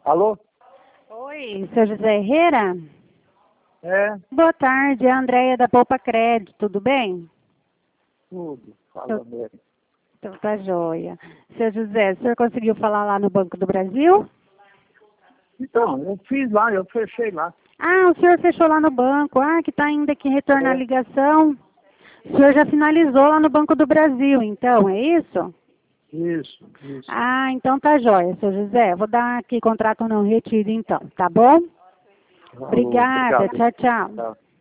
Alô? Oi, seu José Herrera? É, Boa tarde, é a Andréia da Poupa Crédito, tudo bem? tudo. Fala bem. Então tá joia. Seu José, o senhor conseguiu falar lá no Banco do Brasil? Então, eu fiz lá, eu fechei lá. Ah, o senhor fechou lá no banco. Ah, que está ainda aqui retornar a É, ligação. O senhor já finalizou lá no Banco do Brasil, então, é isso? isso. Ah, então tá joia, seu José. Vou dar aqui contrato não retiro, então, tá bom? Falou, Obrigada, obrigado. tchau, tchau. Tá.